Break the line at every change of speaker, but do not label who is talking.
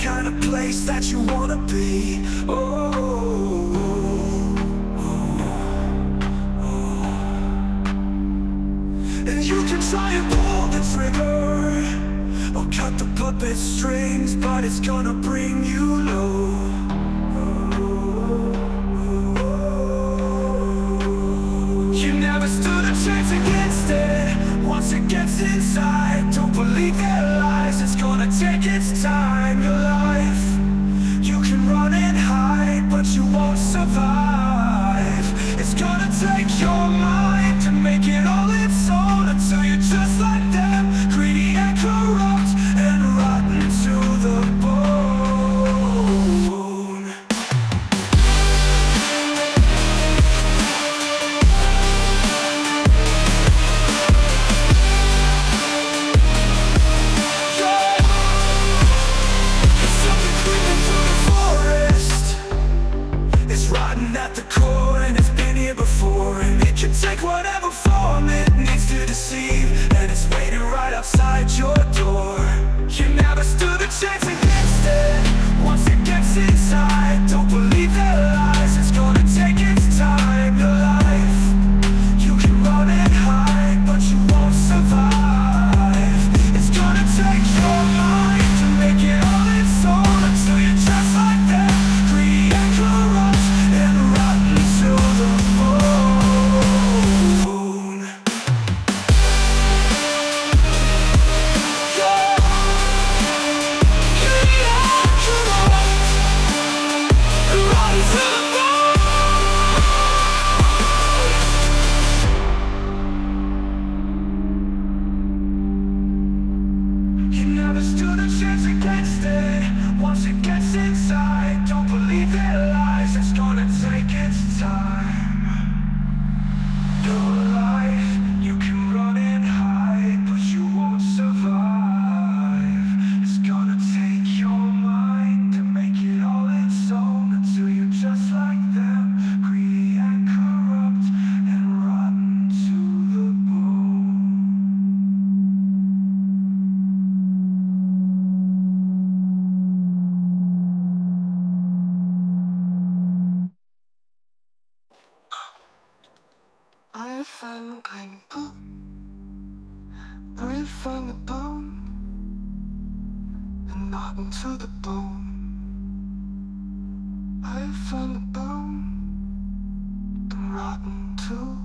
kind of place that you wanna be. And you can try and pull the trigger or cut the puppet strings, but it's gonna bring you low. You never stood a chance against it. Once it gets inside, don't believe their lies. It's gonna take its time. Your life, you can run and hide, but you won't survive. It's gonna take your mind to make it all its own, until you're just like them, greedy and corrupt and rotten to the bone. Something creeping through the forest. It's rotten at the core, and it's been here before. And it can take whatever form it needs to deceive, and it's waiting right outside your door. You never stood a chance against it. Once it gets inside, don't believe their lies. It's gonna take its time. Your life, you can run and hide, but you won't survive. It's gonna take your mind to make it all its own, until you're just like them, greedy and corrupt and rotten to the bone. Greedy and corrupt and rotten to the bone. You never stood a chance against it. Once it gets inside, don't believe their lies. It's gonna take its time. Your life, you can run and hide, but you won't survive. It's gonna take your mind to make it all its own, until you're just like them, greedy and corrupt and rotten to the bone. I found a bone, right from the bone, and rotten to the bone. I found the bone, and rotten to